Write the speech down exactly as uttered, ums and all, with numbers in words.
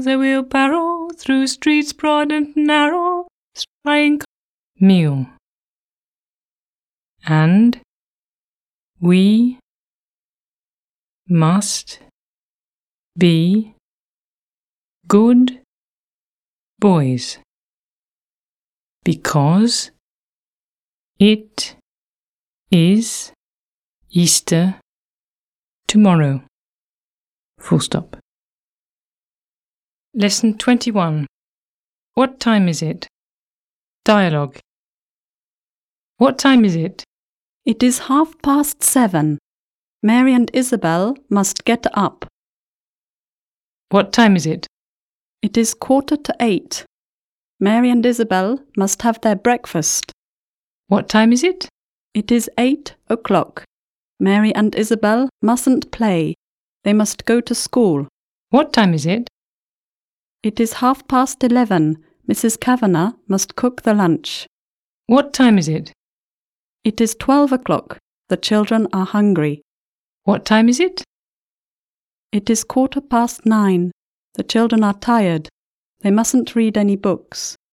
a wheelbarrow through streets broad and narrow, spying meal. And we must be good boys, because it is Easter tomorrow. Full stop. Lesson twenty-one. What time is it? Dialogue. What time is it? It is half past seven. Mary and Isabel must get up. What time is it? It is quarter to eight. Mary and Isabel must have their breakfast. What time is it? It is eight o'clock. Mary and Isabel mustn't play. They must go to school. What time is it? It is half past eleven. Missus Kavanagh must cook the lunch. What time is it? It is twelve o'clock. The children are hungry. What time is it? It is quarter past nine. The children are tired. They mustn't read any books.